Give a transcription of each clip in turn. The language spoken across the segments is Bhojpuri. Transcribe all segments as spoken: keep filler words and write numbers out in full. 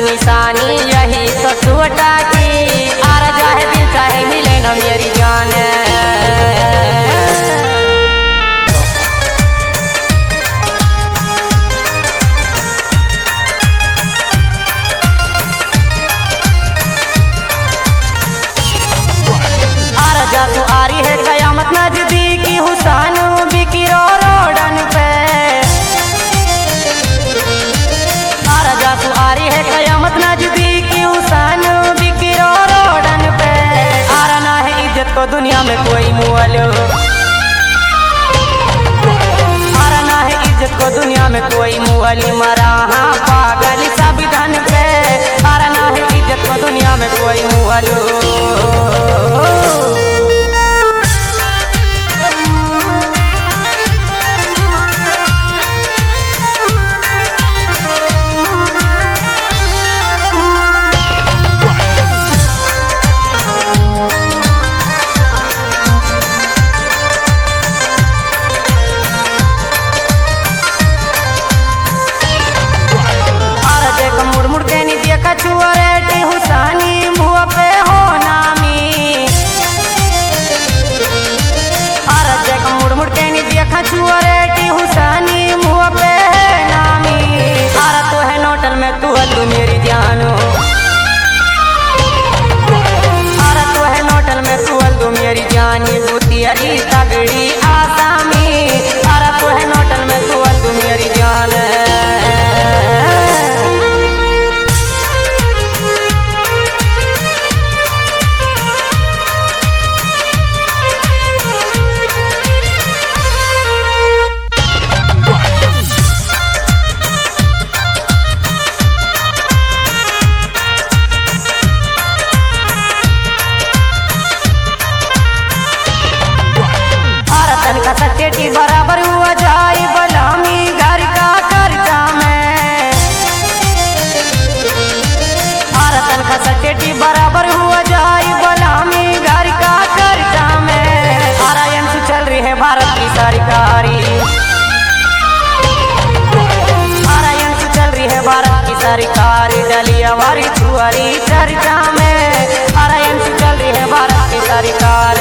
निशानी यही तो टूटा की आर जाए दिल चाहे मिले न मेरी जान। आर जा तू आरी है कयामत नजदीकी हुसैन बिकी रो रोडन पे। आर जा तू आरी है कयामत नजदीकी हुसैन बिकी रो रोडन पे। आरा ना है इज्जत को दुनिया में कोई मुअल, आरा ना है इज्जत को दुनिया में कोई मुअल। मरा हाँ पागल सब धन पे, आरा ना है इज्जत को दुनिया में कोई मुअल। कछुआरेटी हुसैनी मुँह पे हो नामी। आरा जग मुड़ मुड़ के नहीं दिया कछुआरेटी हुसैनी मुँह पे है नामी। आरा तो है नोटल में तू हल्लू मेरी जानो, आरा तो है नोटल में तू हल्लू मेरी जानी। बुतियारी तगड़ी आसामी, आरा तो है नोटल में तू हल्लू मेरी जान। सचेटी बराबर हुआ जाए बलामी घर का खर्चा में। आरतन का सचेटी बराबर हुआ जाए बलामी घर का खर्चा में। आरायन से चल रही है भारत की सरकारी, आरायन से चल रही है भारत की सरकारी। डलिया वारी छुआरी चर्चा में, आरायन से चल रही है भारत की सरकार।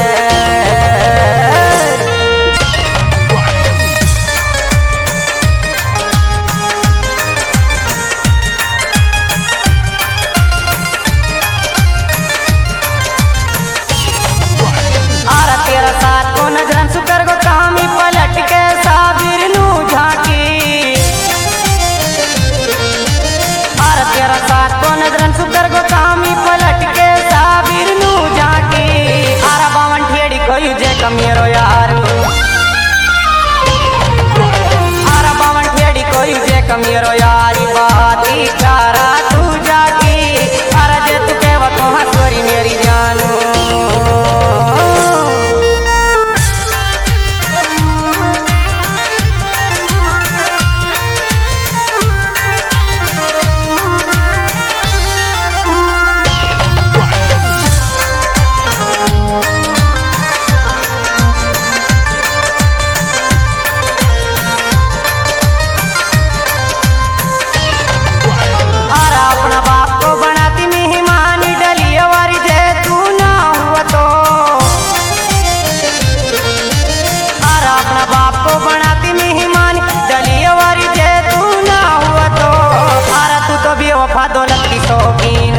सुकर गो कामी पलट के साबिर नू झांकी। आरा तेरा साथ को नजरन सुकर गो कामी पलट के साबिर नू झांकी। आरा बावन ठेड़ी कोई जे कमेरो यार, आरा बावन ठेड़ी कोई जे कमेरो यारी। बाती चारा तू जाकी, आरा जे तू केवा तो हसोरी मेरी जानू। दौलत की शौकीन,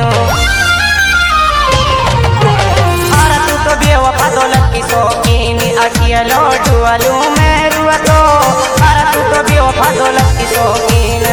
आरा तू तो बेवफा दौलत की शौकीन। अखिया लौटू अलू में रुआ तो, आरा तू तो बेवफा दौलत की शौकीन।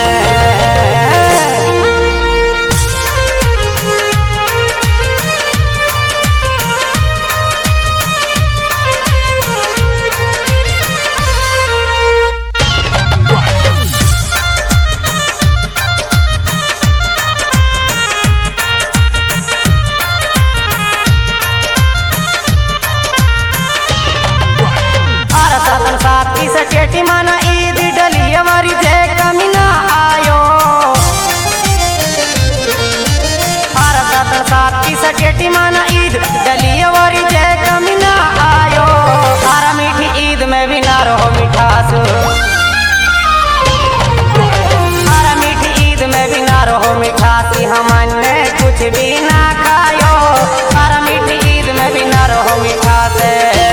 सचेटी माना ईद डली हमारी जय कमी ना आयो। आरा सात सात की सचेटी माना ईद डली हमारी जय कमी ना आयो। आरा मीठी ईद में भी ना रहो मिठास, आरा मीठी ईद में भी ना रहो मिठास। मिठासी हमन ने कुछ भी ना खायो, हर मीठी ईद में भी ना रहो मिठास।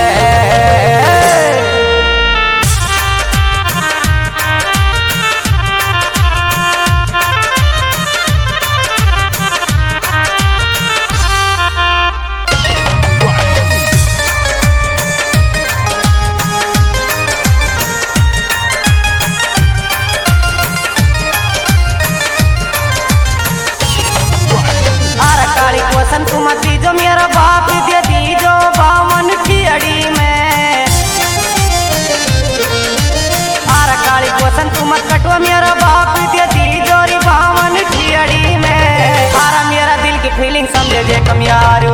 तुम दीजो मेरा बाप दे दीजो बावन की अड़ी में, आरा काली कोसन तुम कटो मेरा बाप दे दीजो री बावन की अड़ी में। आरा मेरा दिल की फीलिंग समझे जे कम यारो,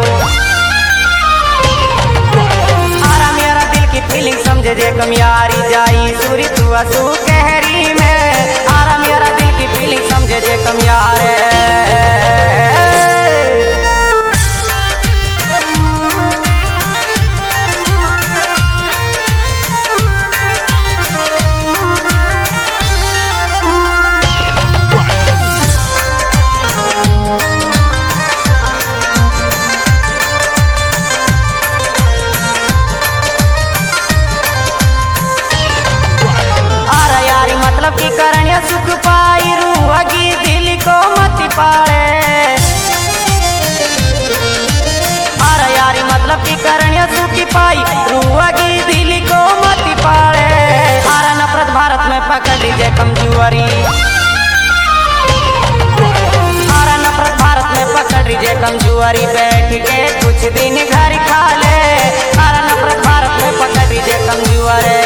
आरा मेरा दिल की फीलिंग समझे जे कम यारी जाई सूरी तू असू कहरी में। आरा मेरा दिल की फीलिंग समझे जे कम यार। मतलब की करण्या सुख पाई रूहगी दिल को मत पाड़े, अरे यारी मतलब की करण्या सुख पाई रूहगी दिल को मत पाड़े। अरे नफरत भारत में पकड़ लीजिए कमजोरी, अरे नफरत भारत में पकड़ लीजिए कमजोरी, बैठ के कुछ दिन घर खा ले। अरे नफरत भारत में पकड़ लीजिए कमजोरी।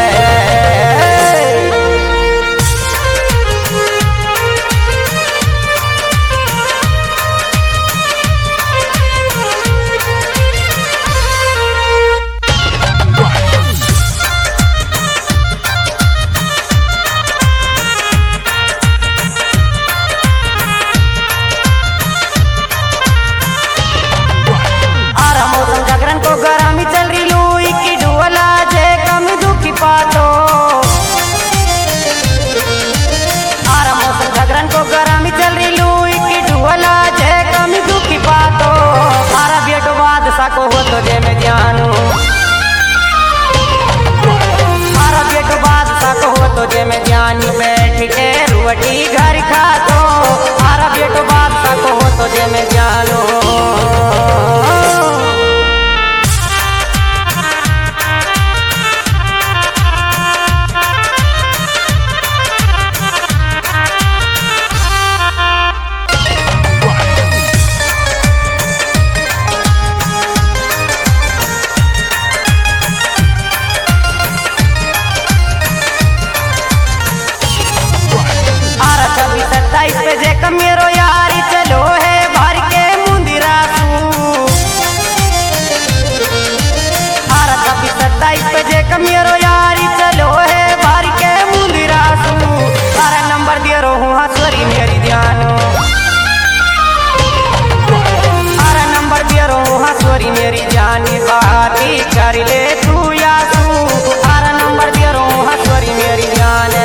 गरमी चल रही लुई की डुअला जे कम दुखी पातो, आरा मौसम झगरन को गरमी चल रही लुई की डुअला जे कम दुखी पातो। आरा बेटो बादशाह को हो तो जे मैं जानू, आरा बेटो बादशाह को हो तो जे मैं जानी, बैठ के रोटी घर खा दो। आरा बेटो बादशाह को हो तो जे मैं जानू। सत्ताईस पे जे कमेरो यारी चलो है भर के मुंदिरा सू, आरा कभी सत्ताईस पे जे कमेरो यारी चलो है भर के मुंदिरा सू। आरा नंबर दियो रहूं हसवरी मेरी ध्यानो, आरा नंबर दियो रहूं हसवरी मेरी जानी, बाती कर ले तू यासू। आरा नंबर दियो रहूं हसवरी मेरी जान।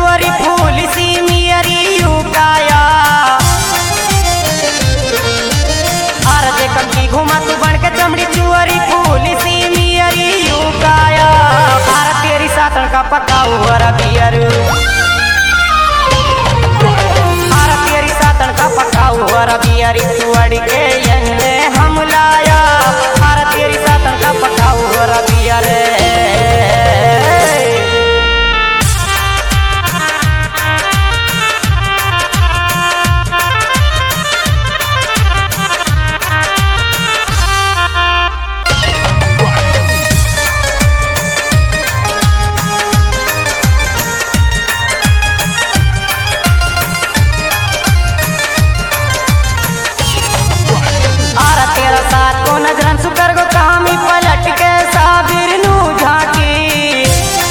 चुअरी फूल सी मियरी उकाया आर देखम की घुमा तू बन के चमड़ी चुअरी फूल सी मियरी उकाया आर तेरी सातन का पक्का हुआ बियर आर तेरी सातन का पक्का हुआ बियर चुअड़ी के यंगे हम लाया आर तेरी सातन का पक्का हुआ बियर सुकर गो कामी पलट के साबिर नू झाकी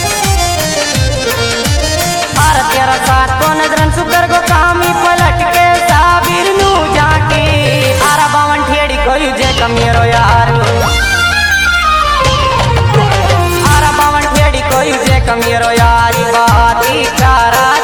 आर तेरा साथ को नजरन सुकर गो कामी पलट के साबिर नू झाकी आरा बावन ठेड़ी कोई जे कमीरो यार आरा बावन ठेड़ी कोई जे कमीरो यारी बाती कारा